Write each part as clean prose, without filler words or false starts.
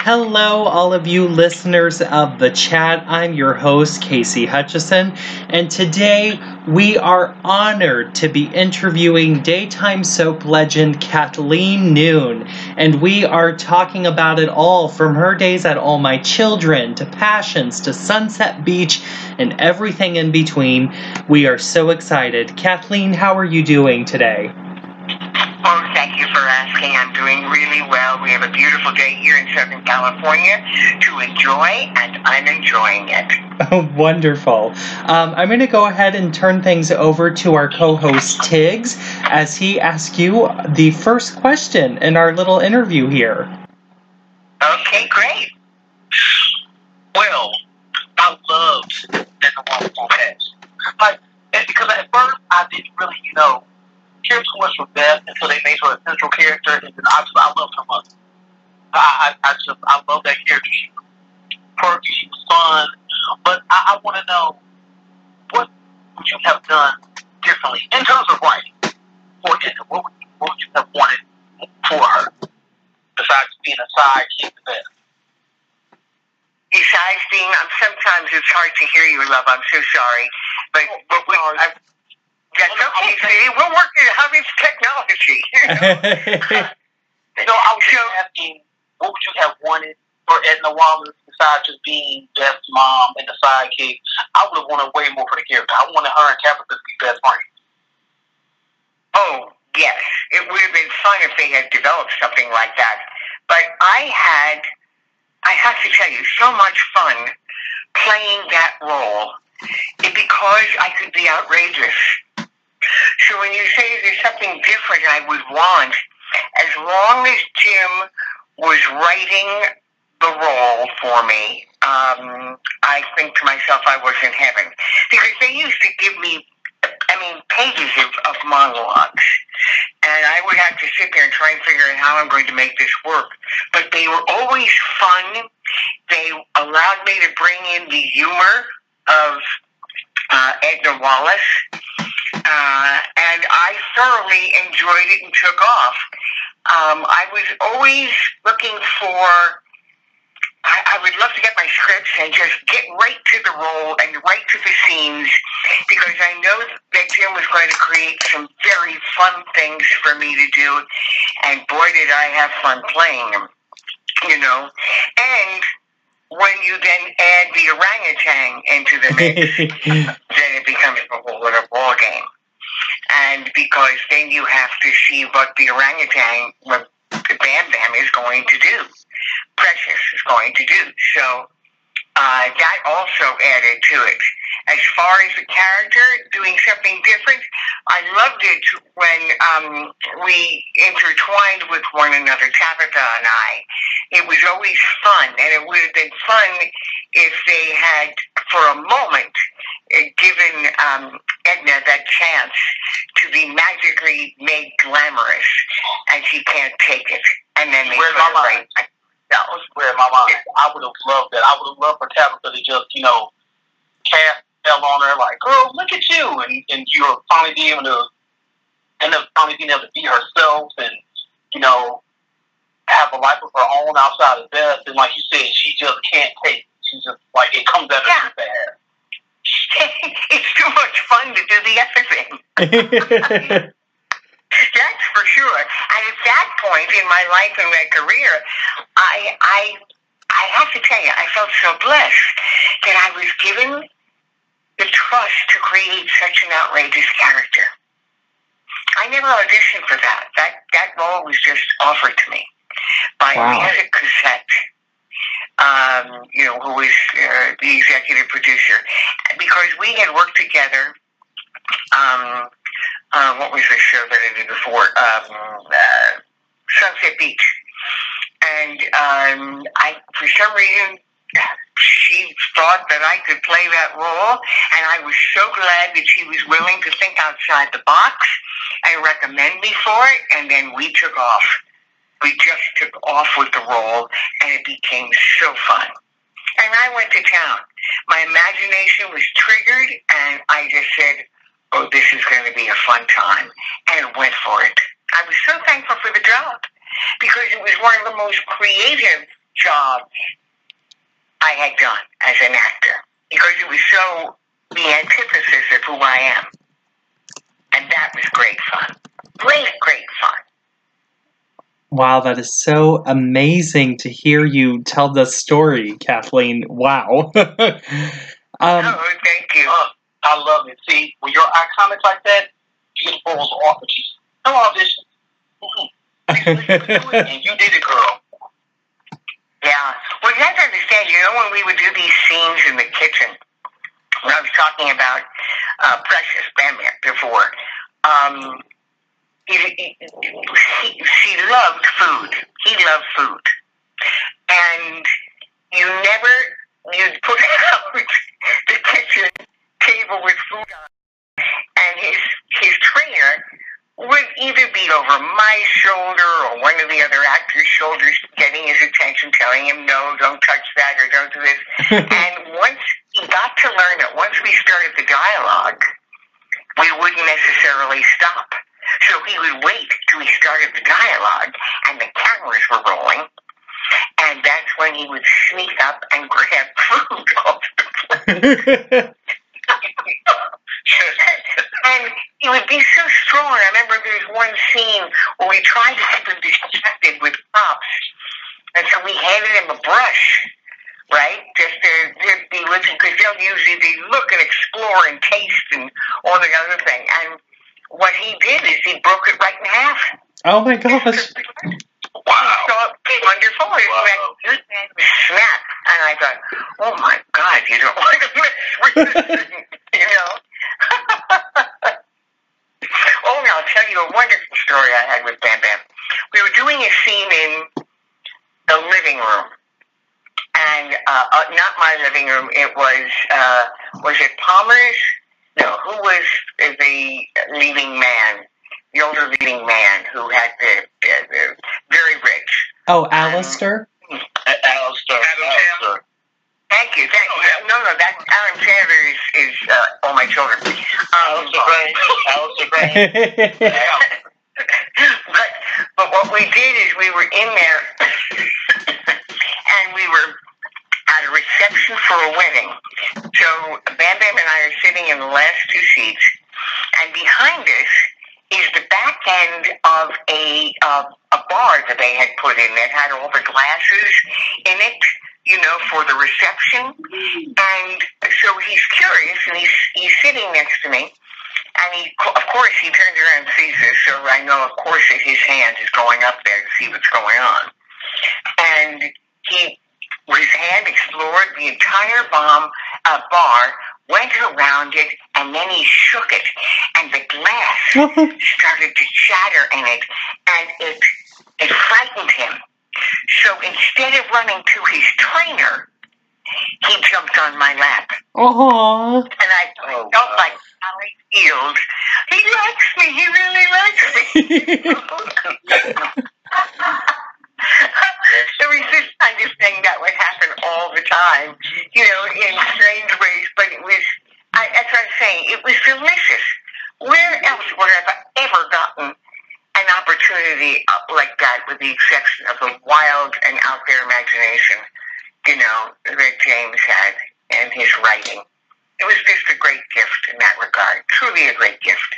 Hello, all of you listeners of the chat. I'm your host, Casey Hutchison, and today we are honored to be interviewing daytime soap legend Kathleen Noon, and we are talking about it all from her days at All My Children to Passions to Sunset Beach and everything in between. We are so excited. Kathleen, how are you doing today? Oh, thank you for asking. I'm doing really well. We have a beautiful day here in Southern California to enjoy, and I'm enjoying it. Oh, wonderful. I'm going to go ahead and turn things over to our co-host Tiggs as he asks you the first question in our little interview here. Okay, great. Well, I loved that the one from Pets. Because at first I didn't really, care too much for Beth until they made her a central character, and then I loved her mother. I love that character. She was quirky, she was fun, but I want to know, what would you have done differently in terms of writing for Edna? What would you have wanted for her besides being a sidekick to Beth? Besides being, sometimes it's hard to hear you, love. I'm so sorry, but that's okay. See, we're working on this technology. I was just asking, what would you have wanted for Edna Wallace besides just being Beth's mom and the sidekick? I would have wanted way more for the character. I wanted her and Tabitha to be best friends. Oh, yes. It would have been fun if they had developed something like that. But I have to tell you, so much fun playing that role because I could be outrageous. So when you say there's something different I would want, as long as Jim was writing the role for me, I think to myself I was in heaven. Because they used to give me, pages of monologues. And I would have to sit there and try and figure out how I'm going to make this work. But they were always fun. They allowed me to bring in the humor of Edna Wallace. And I thoroughly enjoyed it and took off. I was always looking for, I would love to get my scripts and just get right to the role and right to the scenes, because I know that Jim was going to create some very fun things for me to do, and boy did I have fun playing them, And when you then add the orangutan into the mix, then it becomes a whole other ball game. And because then you have to see what the orangutan, what Bam Bam is going to do, Precious is going to do. So that also added to it. As far as the character doing something different, I loved it when we intertwined with one another, Tabitha and I. It was always fun, and it would have been fun if they had, for a moment, given Edna that chance to be magically made glamorous, and she can't take it. And then they put her right. That was where my mind. I would have loved that. I would have loved for Tabitha to just, cast fell on her like, "Girl, look at you," and you're finally being able to end up finally being able to be herself and have a life of her own outside of Beth. And like you said, she just can't take it. She's just like, it comes out of her bad. It's too much fun to do the other thing. That's for sure. And at that point in my life and my career, I have to tell you, I felt so blessed that I was given the trust to create such an outrageous character. I never auditioned for that. That role was just offered to me by Lisa Cassette, who was the executive producer, because we had worked together. What was the show that I did before? Sunset Beach. And for some reason, she thought that I could play that role, and I was so glad that she was willing to think outside the box and recommend me for it, and then we took off. We just took off with the role, and it became so fun. And I went to town. My imagination was triggered, and I just said, oh, this is going to be a fun time, and went for it. I was so thankful for the job, because it was one of the most creative jobs I had done as an actor because it was so the antithesis of who I am. And that was great fun. Great fun. Wow, that is so amazing to hear you tell the story, Kathleen. Wow. Oh, thank you. I love it. See, when you're iconic like that, you get balls off of you. No audition. And you did it, girl. Yeah. Well, you have to understand, when we would do these scenes in the kitchen, when I was talking about Precious Bam before, she loved food. He loved food. And you'd put out the kitchen table with food on, and his trainer would either be over my shoulder or one of the other actors' shoulders, getting his attention, telling him, no, don't touch that or don't do this. And once he got to learn that once we started the dialogue, we wouldn't necessarily stop. So he would wait till he started the dialogue and the cameras were rolling, and that's when he would sneak up and grab food off the plate. And he would be so strong. I remember there was one scene where we tried to keep him distracted with props, and so we handed him a brush, right? Just to be looking, because they'll usually be look and explore and taste and all the other thing. And what he did is he broke it right in half. Oh my gosh. Wow. So wonderful. Wow. Snap. And I thought, oh my God, you don't want to mess with this thing, Oh, and I'll tell you a wonderful story I had with Bam Bam. We were doing a scene in the living room. And not my living room. It was it Palmer's? No, who was the leading man? The older leading man who had the very rich. Oh, Alistair? Alistair. Thank you. No, that Adam Sandler is All My Children. Alistair Gray. But what we did is we were in there, and we were at a reception for a wedding. So Bam Bam and I are sitting in the last two seats, and behind us is the back end of a bar that they had put in that had all the glasses in it, for the reception. And so he's curious, and he's sitting next to me, and of course he turns around and sees this, so I know of course that his hand is going up there to see what's going on. And his hand explored the entire bar, went around it, and then he shook it, and the glass started to shatter in it, and it frightened him. So instead of running to his trainer, he jumped on my lap. Aww. And I felt like Sally Field. He likes me. He really likes me. There was this kind of thing that would happen all the time, in strange ways, but it was, that's what I'm saying, it was delicious. Where else would I have ever gotten an opportunity like that, with the exception of the wild and out there imagination, that James had and his writing? It was just a great gift in that regard, truly a great gift.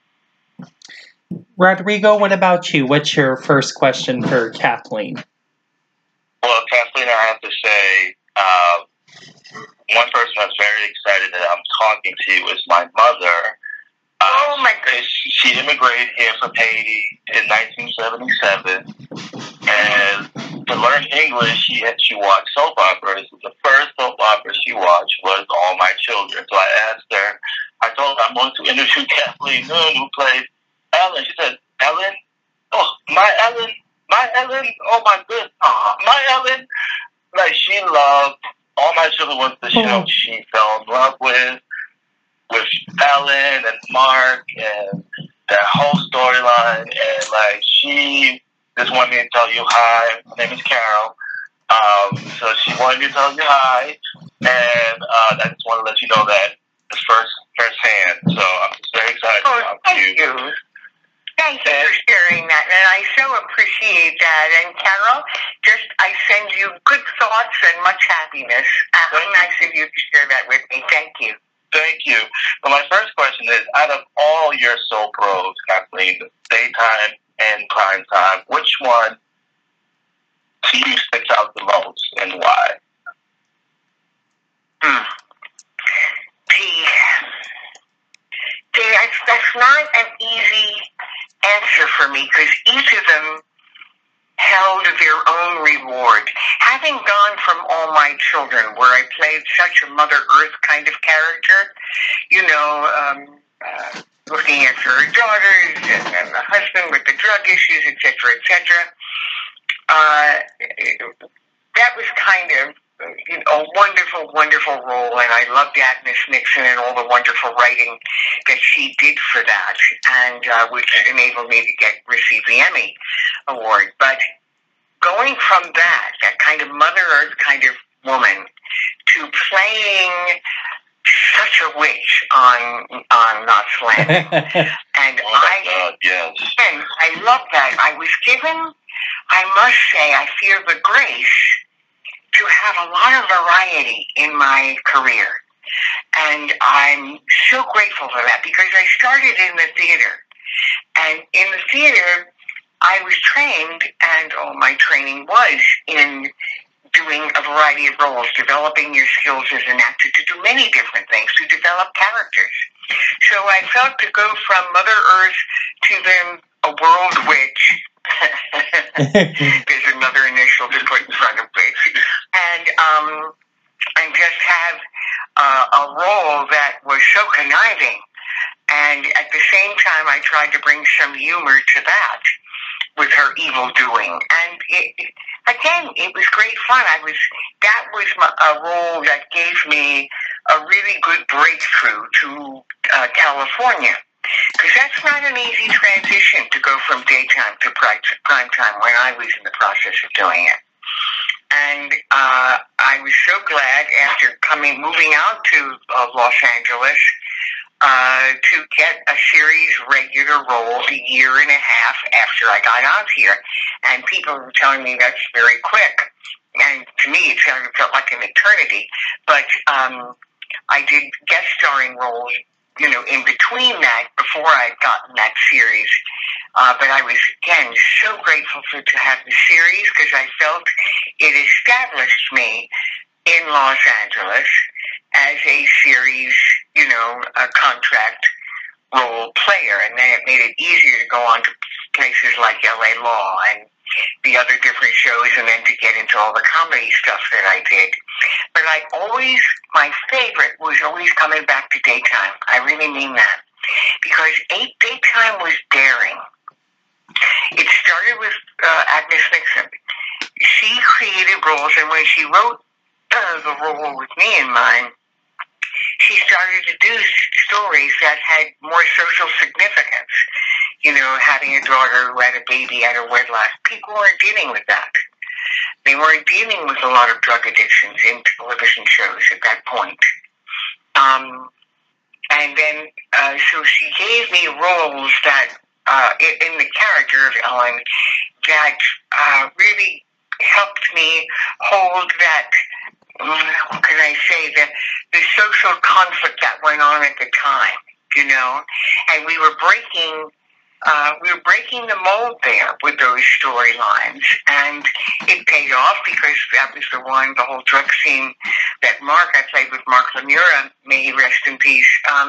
Rodrigo, what about you? What's your first question for Kathleen? Well, Kathleen, I have to say, one person I was very excited that I'm talking to is my mother. Oh, my goodness. She immigrated here from Haiti in 1977, and to learn English, she watched soap operas. The first soap opera she watched was All My Children. So I asked her, I told her I'm going to interview Kathleen Noon, who played Ellen. She said, Ellen? Oh, my Ellen? My Ellen? Oh, my goodness. My Ellen? Like, she loved All My Children was the show she fell in love with Ellen and Mark and that whole storyline. And, like, she just wanted me to tell you hi. My name is Carol. So she wanted me to tell you hi. And I just want to let you know that it's firsthand. So I'm just very excited to talk to you. Thank you for sharing that, and I so appreciate that. And Carol, I send you good thoughts and much happiness. How nice of you to share that with me. Thank you. Thank you. Well, my first question is, out of all your soap roles, Kathleen, daytime and prime time, which one to you sticks out the most and why? That's not an easy answer for me because each of them held their own reward. Having gone from All My Children, where I played such a Mother Earth kind of character, looking after her daughters and the husband with the drug issues, etc., etc., that was kind of a wonderful, wonderful role, and I loved Agnes Nixon and all the wonderful writing that she did for that, and which enabled me to receive the Emmy Award. But going from that kind of Mother Earth kind of woman, to playing such a witch on Knots Landing, and I love that. I was given, I must say, I feel the grace to have a lot of variety in my career. And I'm so grateful for that because I started in the theater. And in the theater, I was trained, and all my training was in doing a variety of roles, developing your skills as an actor to do many different things, to develop characters. So I felt to go from Mother Earth to then a world witch. There's another initial to put in front of witch. And just have a role that was so conniving. And at the same time, I tried to bring some humor to that with her evil doing. And it was great fun. That was a role that gave me a really good breakthrough to California. Because that's not an easy transition to go from daytime to prime time when I was in the process of doing it. And I was so glad after moving out to Los Angeles to get a series regular role a year and a half after I got out here. And people were telling me that's very quick. And to me, it felt like an eternity. But I did guest starring roles, in between that, before I'd gotten that series. But I was, again, so grateful to have the series because I felt it established me in Los Angeles as a series, a contract role player. And then it made it easier to go on to places like LA Law and the other different shows, and then to get into all the comedy stuff that I did. But my favorite was always coming back to daytime. I really mean that. Because daytime was daring. It started with Agnes Nixon. She created roles, and when she wrote the role with me in mind, she started to do stories that had more social significance. Having a daughter who had a baby at her wedlock. People weren't dealing with that. They weren't dealing with a lot of drug addictions in television shows at that point. And then, so she gave me roles that, in the character of Ellen, that really helped me hold that, what can I say, the social conflict that went on at the time, and we were breaking the mold there with those storylines, and it paid off because that was the whole drug scene that I played with Mark Lemura, may he rest in peace,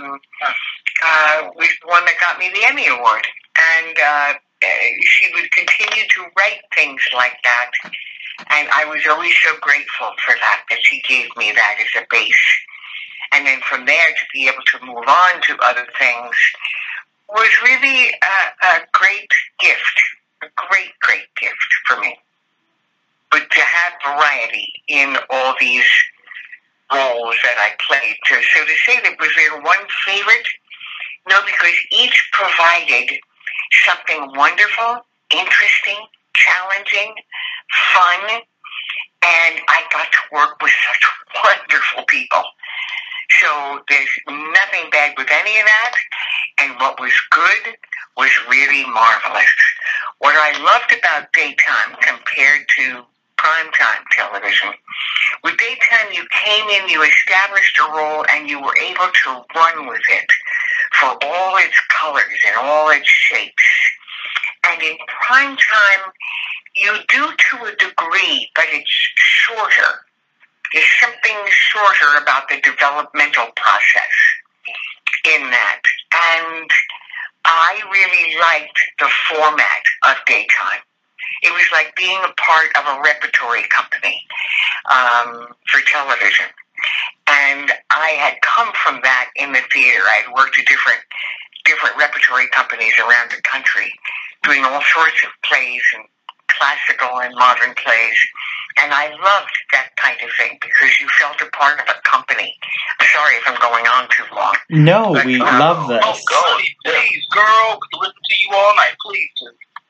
was the one that got me the Emmy Award. And she would continue to write things like that, and I was always so grateful for that she gave me that as a base. And then from there to be able to move on to other things was really a great gift, a great, great gift for me. But to have variety in all these roles that I played, so to say that was there one favorite? No, because each provided something wonderful, interesting, challenging, fun, and I got to work with such wonderful people. So there's nothing bad with any of that, and what was good was really marvelous. What I loved about daytime compared to primetime television. With daytime, you came in, you established a role, and you were able to run with it for all its colors and all its shapes. And in primetime, you do to a degree, but it's shorter. There's something shorter about the developmental process in that. And I really liked the format of daytime. It was like being a part of a repertory company for television. And I had come from that in the theater. I had worked at different repertory companies around the country, doing all sorts of plays and classical and modern plays. And I loved that kind of thing because you felt a part of a company. I'm sorry if I'm going on too long. No, but, we love this. Oh, go. Please, girl. We can listen to you all night. Please.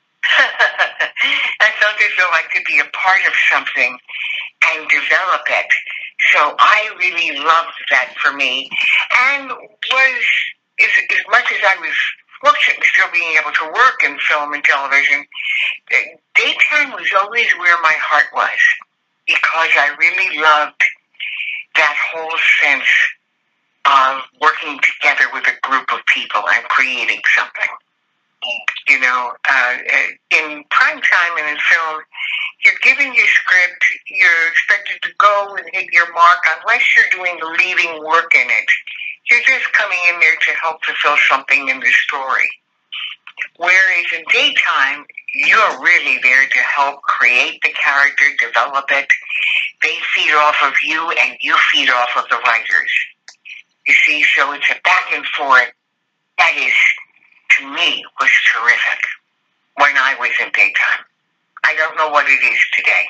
I felt as though I could be a part of something and develop it. So I really loved that for me. And was, as much as I was fortunate in still being able to work in film and television, daytime was always where my heart was, because I really loved that whole sense of working together with a group of people and creating something. You know, in primetime and in film, you're given your script, you're expected to go and hit your mark unless you're doing the leading work in it. You're just coming in there to help fulfill something in the story. Whereas in daytime, you're really there to help create the character, develop it. They feed off of you and you feed off of the writers. You see, so it's a back and forth. That is, to me, was terrific when I was in daytime. I don't know what it is today.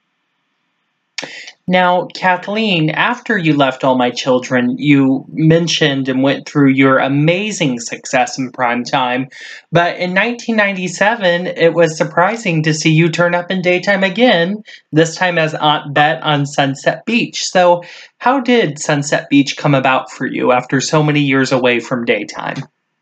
Now, Kathleen, after you left All My Children, you mentioned and went through your amazing success in primetime. But in 1997, it was surprising to see you turn up in daytime again, this time as Aunt Bet on Sunset Beach. So how did Sunset Beach come about for you after so many years away from daytime?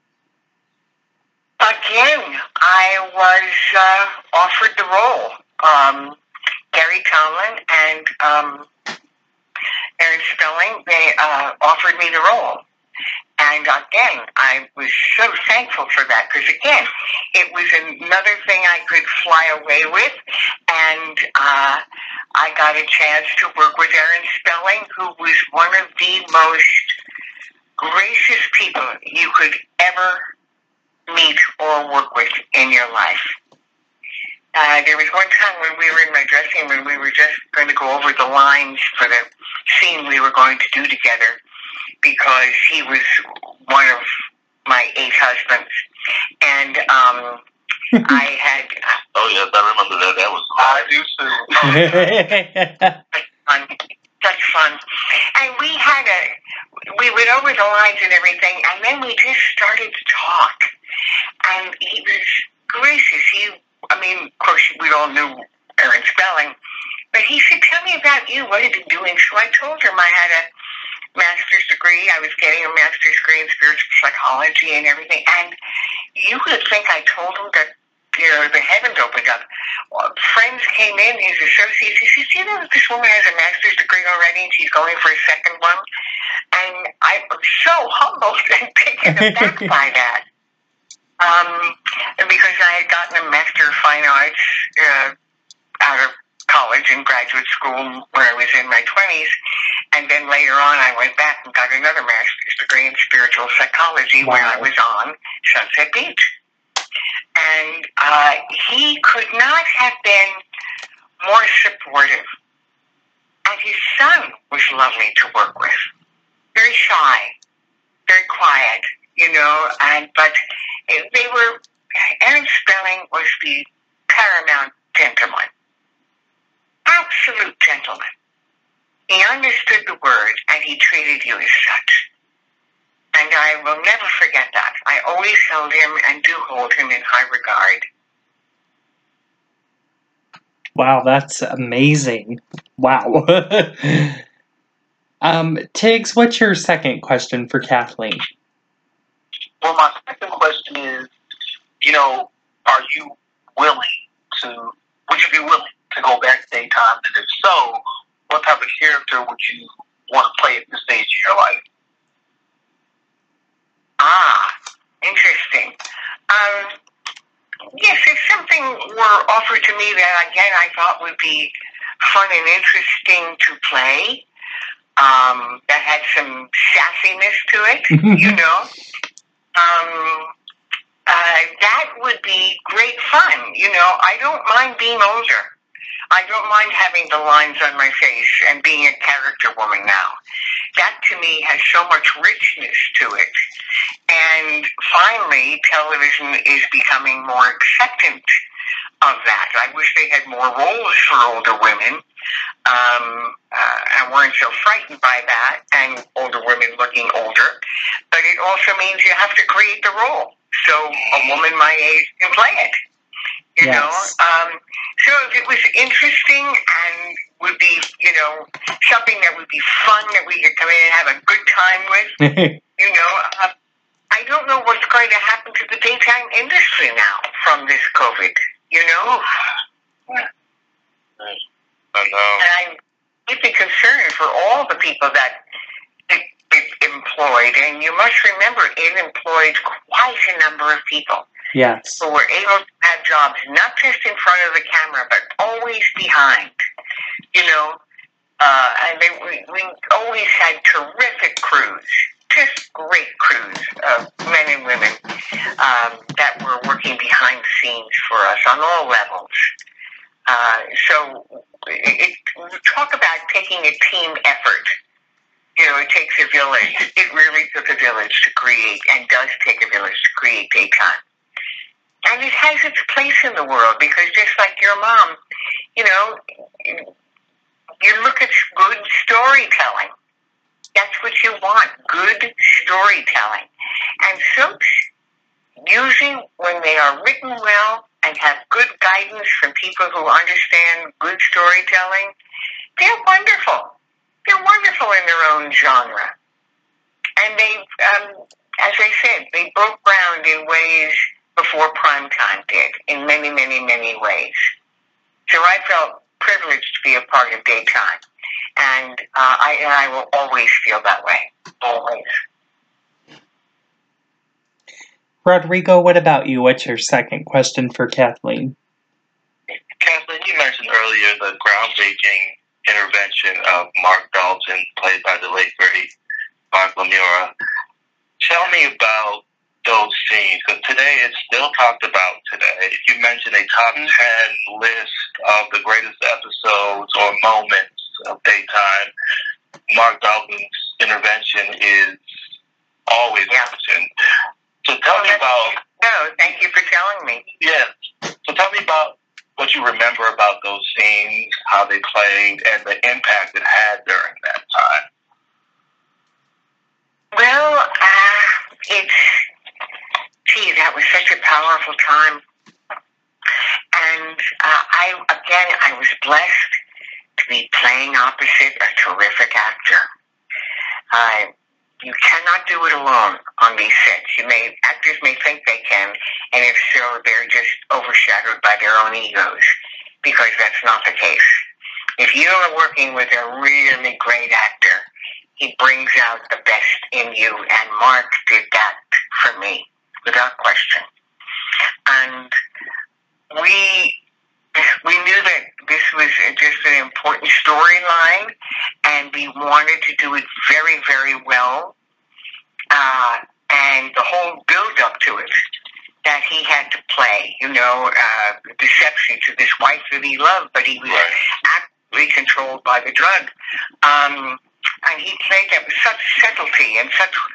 Again, I was offered the role. Gary Tomlin and Aaron Spelling, they offered me the role. And again, I was so thankful for that, because again, it was another thing I could fly away with. And I got a chance to work with Aaron Spelling, who was one of the most gracious people you could ever meet or work with in your life. There was one time when we were in my dressing room, we were just going to go over the lines for the scene we were going to do together, because he was one of my 8 husbands. And I had... Oh, yes, I remember that. That was cool. I do, too. Such fun. And we went over the lines and everything, and then we just started to talk. And he was gracious. Of course, we all knew Aaron Spelling, but he said, "Tell me about you. What have you been doing?" So I told him I had a master's degree. I was getting a master's degree in spiritual psychology and everything. And you would think I told him that, the heavens opened up. Friends came in, his associates. He said, "Do you know that this woman has a master's degree already and she's going for a second one?" And I was so humbled and taken aback by that. Because I had gotten a Master of Fine Arts out of college and graduate school when I was in my 20s. And then later on, I went back and got another master's degree in spiritual psychology when I was on Sunset Beach. And he could not have been more supportive. And his son was lovely to work with. Very shy, very quiet, but Aaron Spelling was the paramount gentleman. Absolute gentleman. He understood the word, and he treated you as such. And I will never forget that. I always held him and do hold him in high regard. Wow, that's amazing. Wow. Tiggs, what's your second question for Kathleen? Well, my second question is, would you be willing to go back to daytime? And if so, what type of character would you want to play at this stage of your life? Interesting. Yes, if something were offered to me that, again, I thought would be fun and interesting to play, that had some sassiness to it, that would be great fun. I don't mind being older. I don't mind having the lines on my face and being a character woman now. That, to me, has so much richness to it. And finally, television is becoming more acceptant of that. I wish they had more roles for older women, and weren't so frightened by that, and older women looking older. But it also means you have to create the role, so a woman my age can play it. You know? So if it was interesting and would be, something that would be fun that we could come in and have a good time with, I don't know what's going to happen to the daytime industry now from this COVID, I know. And I'm deeply concerned for all the people that it employed. And you must remember, it employed quite a number of people. Yes. Who were able to have jobs not just in front of the camera, but always behind. And we always had terrific crews, just great crews of men and women that were working behind the scenes for us on all levels. So talk about taking a team effort. It takes a village. It really took a village to create, and does take a village to create daytime. And it has its place in the world, because just like your mom, you look at good storytelling. That's what you want, good storytelling. And soaps, usually when they are written well and have good guidance from people who understand good storytelling, they're wonderful. They're wonderful in their own genre. And they, as I said, they broke ground in ways before primetime did, in many, many, many ways. So I felt privileged to be a part of daytime. And I will always feel that way. Always. Rodrigo, what about you? What's your second question for Kathleen? Kathleen, you mentioned earlier the groundbreaking intervention of Mark Dalton, played by the late great Mark Lemura. Tell me about those scenes, because today it's still talked about today. If you mention a top 10 list of the greatest episodes or moments of daytime, Mark Dalton's intervention is always mentioned. So tell me about... No, thank you for telling me. Yeah. So tell me about what you remember about those scenes, how they played, and the impact it had during that time. Well, that was such a powerful time. And I was blessed to be playing opposite a terrific actor. You cannot do it alone on these sets. Actors may think they can, and if so, they're just overshadowed by their own egos, because that's not the case. If you are working with a really great actor, he brings out the best in you, and Mark did that for me, without question. And we knew that this was just an important storyline, and we wanted to do it very, very well. And the whole build-up to it that he had to play, deception to this wife that he loved, but he was absolutely controlled by the drug. And he played that with such subtlety and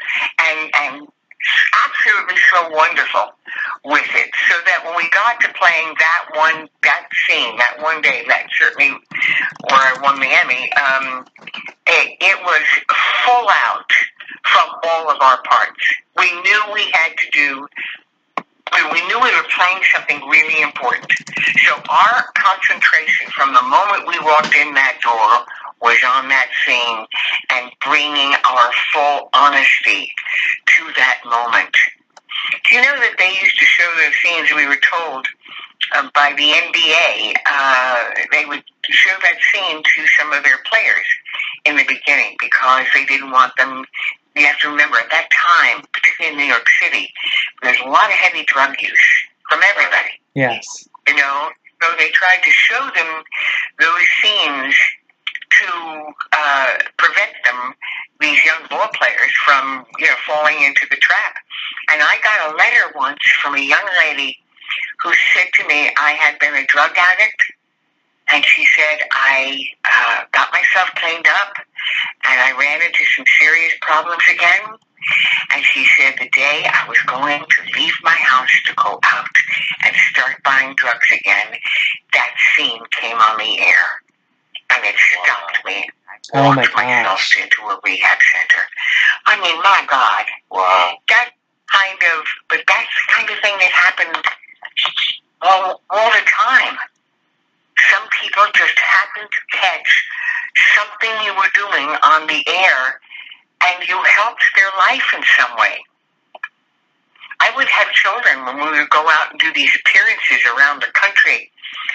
absolutely so wonderful with it, so that when we got to playing that scene, that one day, that certainly where I won the Emmy, it was full out from all of our parts. We knew we were playing something really important. So our concentration from the moment we walked in that door was on that scene and bringing our full honesty to that moment. Do you know that they used to show those scenes, we were told, by the NBA. They would show that scene to some of their players in the beginning because they didn't want them. You have to remember, at that time, particularly in New York City, there's a lot of heavy drug use from everybody. Yes. You know, so they tried to show them those scenes to prevent them, these young ball players, from, you know, falling into the trap. And I got a letter once from a young lady who said to me I had been a drug addict, and she said I got myself cleaned up, and I ran into some serious problems again. And she said the day I was going to leave my house to go out and start buying drugs again, that scene came on the air. And it stopped me. I walked myself into a rehab center. I mean, my God. Wow. That's the kind of thing that happened all the time. Some people just happened to catch something you were doing on the air, and you helped their life in some way. I would have children when we would go out and do these appearances around the country.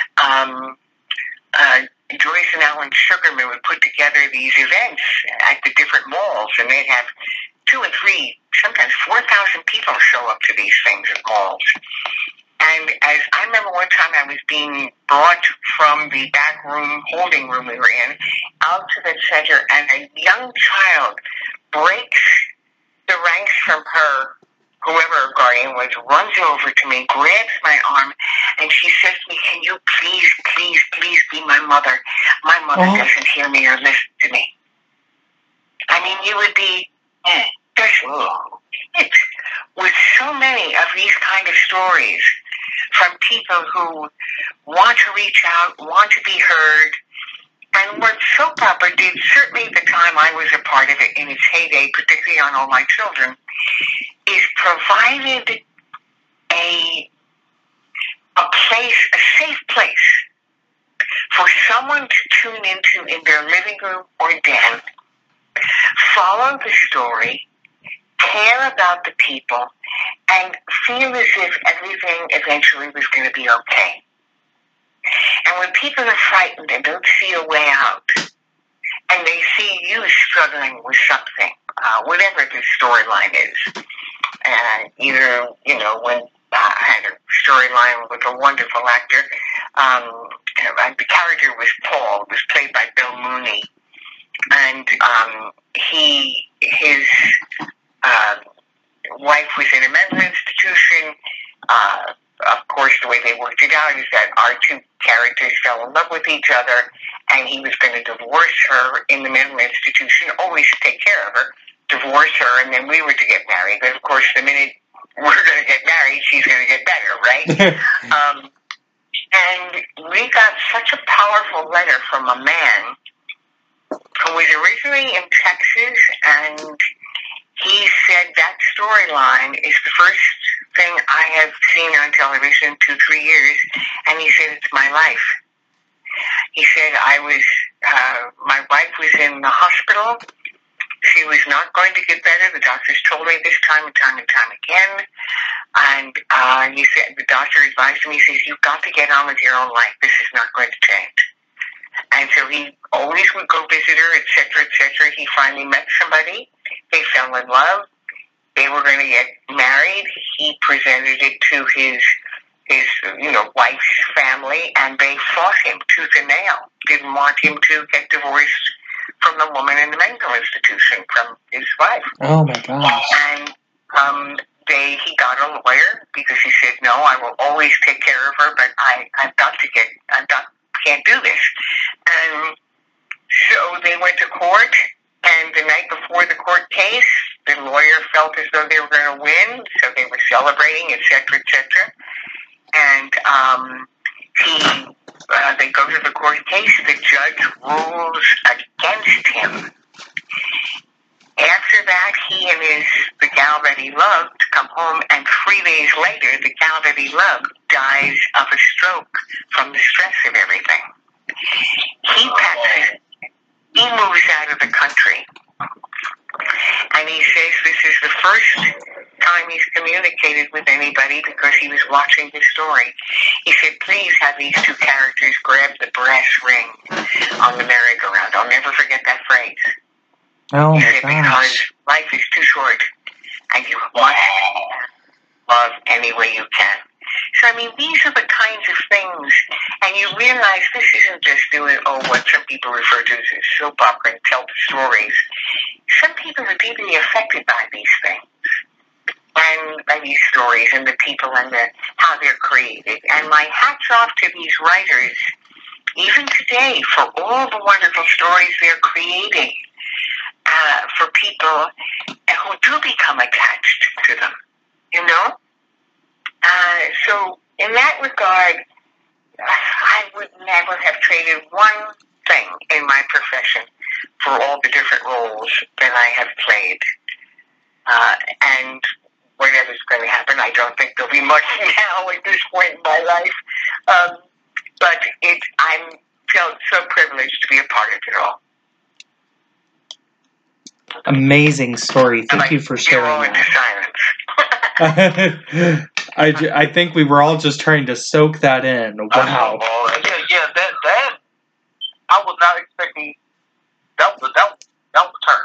Joyce and Alan Sugarman would put together these events at the different malls, and they'd have 2 and 3, sometimes 4,000 people show up to these things at malls. And as I remember one time I was being brought from the back room, holding room we were in, out to the center, and a young child breaks the ranks from her, whoever her guardian was, runs over to me, grabs my arm, and she says to me, "Can you please, please, please be my mother? My mother doesn't hear me or listen to me." I mean, you would be, with so many of these kind of stories from people who want to reach out, want to be heard. And what soap opera did, certainly the time I was a part of it in its heyday, particularly on All My Children, is provided a place, a safe place for someone to tune into in their living room or den, follow the story, care about the people, and feel as if everything eventually was going to be okay. And when people are frightened and don't see a way out, and they see you struggling with something, whatever the storyline is, either, you know, when I had a storyline with a wonderful actor, the character was Paul, was played by Bill Mooney, and his wife was in a mental institution. Of course, the way they worked it out is that our 2 characters fell in love with each other, and he was going to divorce her in the mental institution, always take care of her, divorce her, and then we were to get married. But of course, the minute we're going to get married, she's going to get better, right? And we got such a powerful letter from a man who was originally in Texas, and he said that storyline is the first thing I have seen on television in 2-3 years, and he said it's my life. He said my wife was in the hospital. She was not going to get better. The doctors told me this time and time and time again. And he said, the doctor advised him, he says, "You've got to get on with your own life. This is not going to change." And so he always would go visit her, et cetera, et cetera. He finally met somebody. They fell in love. They were going to get married. He presented it to his wife's family, and they fought him tooth and nail. Didn't want him to get divorced from the woman in the mental institution, from his wife. Oh my gosh. And he got a lawyer because he said, "No, I will always take care of her, but can't do this." And so they went to court, and the night before the court case, the lawyer felt as though they were going to win, so they were celebrating, et cetera, et cetera. And they go to the court case. The judge rules against him. After that, he and the gal that he loved come home, and 3 days later, the gal that he loved dies of a stroke from the stress of everything. He moves out of the country, and he says this is the first time he's communicated with anybody because he was watching the story. He said, please have these two characters grab the brass ring on the merry-go-round. I'll never forget that phrase. Oh, He my said, gosh. because life is too short, and you must love any way you can. So, I mean, these are the kinds of things, and you realize this isn't just doing, what some people refer to as soap opera and tell the stories. Some people are deeply affected by these things, and by these stories, and the people, and how they're created. And my hat's off to these writers, even today, for all the wonderful stories they're creating, for people who do become attached to them, you know? So, in that regard, I would never have traded one thing in my profession for all the different roles that I have played. And whatever's going to happen, I don't think there'll be much now at this point in my life. But I'm felt so privileged to be a part of it all. Amazing story. Thank you for sharing all that. Into silence. I think we were all just trying to soak that in. Wow. Yeah, that I was not expecting. That was a turn.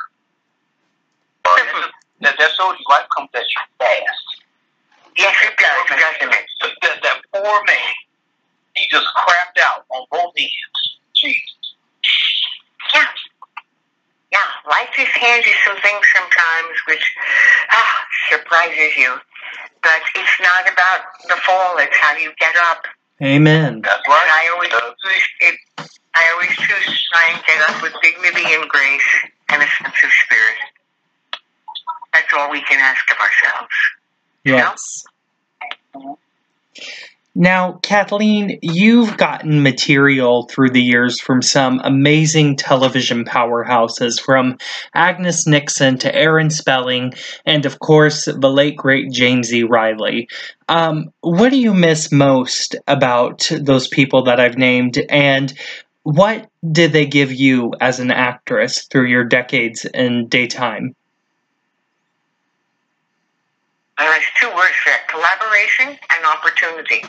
That shows you life comes at you fast. Yes, it does, doesn't it? That poor man, he just crapped out on both ends. Jeez. Yeah. Yeah, life just hands you some things sometimes which surprises you. But it's not about the fall, it's how you get up. Amen. That's right. I always choose to try and get up with dignity and grace and a sense of spirit. That's all we can ask of ourselves. Yes. Now, Kathleen, you've gotten material through the years from some amazing television powerhouses, from Agnes Nixon to Aaron Spelling, and of course, the late, great James E. Riley. What do you miss most about those people that I've named, and what did they give you as an actress through your decades in daytime? There's two words for it: collaboration and opportunity.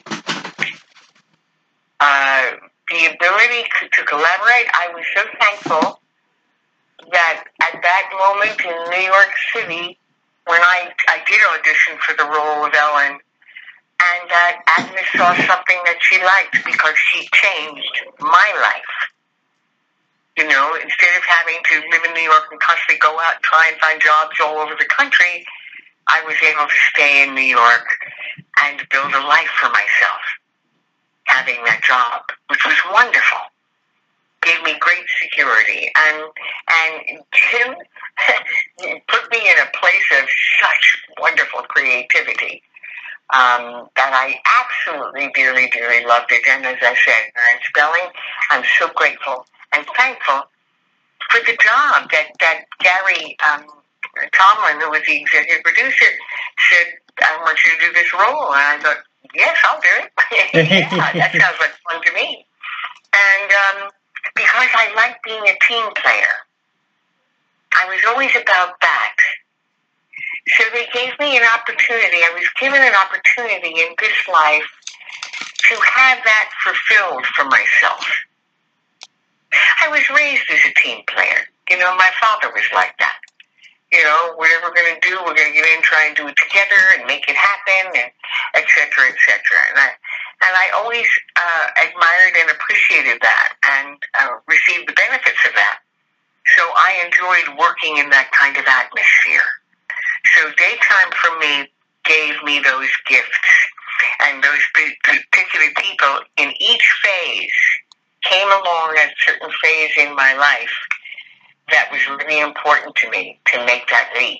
The ability to collaborate. I was so thankful that at that moment in New York City, when I did audition for the role of Ellen, and that Agnes saw something that she liked because she changed my life. You know, instead of having to live in New York and constantly go out and try and find jobs all over the country, I was able to stay in New York and build a life for myself, having that job, which was wonderful. Gave me great security, and Jim put me in a place of such wonderful creativity that I absolutely, dearly, dearly loved it. And as I said, Aaron Spelling, I'm so grateful and thankful for the job that Gary Tomlin, who was the executive producer, said, I want you to do this role. And I thought, yes, I'll do it. Yeah, that sounds like fun to me. And because I like being a team player, I was always about that. So they gave me an opportunity. I was given an opportunity in this life to have that fulfilled for myself. I was raised as a team player. You know, my father was like that. You know, whatever we're going to do, we're going to get in, try and do it together and make it happen, and et cetera, et cetera. And I always admired and appreciated that and received the benefits of that. So I enjoyed working in that kind of atmosphere. So daytime for me gave me those gifts, and those particular people in each phase came along at a certain phase in my life that was really important to me to make that leap.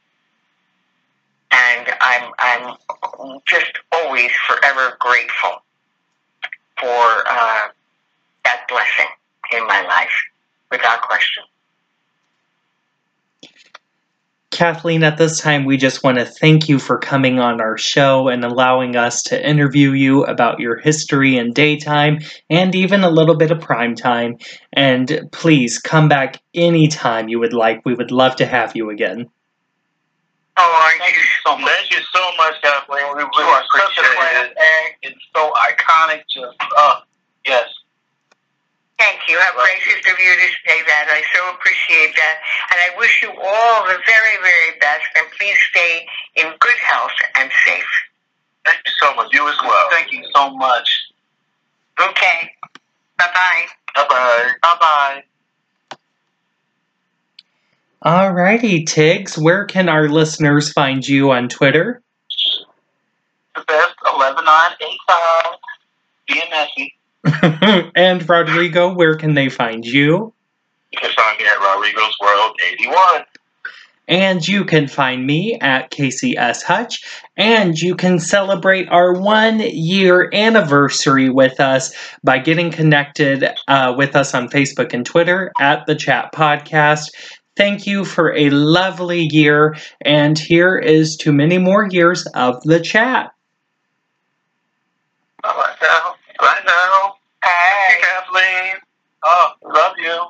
And I'm just always forever grateful for that blessing in my life, without question. Kathleen, at this time, we just want to thank you for coming on our show and allowing us to interview you about your history in daytime and even a little bit of primetime. And please come back anytime you would like. We would love to have you again. Oh, aren't Thank you? you so much. Thank you so much, Kathleen. We really appreciate it. Thank you so much, Kathleen. We really appreciate it. Such a class act. It's so iconic. Just, yes. Thank you. How gracious of you to say that. I so appreciate that. And I wish you all the very, very best. And please stay in good health and safe. Thank you so much. You as well. Thank you so much. Okay. Bye-bye. Bye-bye. Bye-bye. Alrighty, Tiggs, where can our listeners find you on Twitter? The best 11985. Being messy. And Rodrigo, where can they find you? You can find me at Rodrigo's World 81. And you can find me at Casey S. Hutch. And you can celebrate our 1-year anniversary with us by getting connected with us on Facebook and Twitter at The Chat Podcast. Thank you for a lovely year. And here is to many more years of The Chat. Bye now. Bye now. Hey, Kathleen. Oh, love you.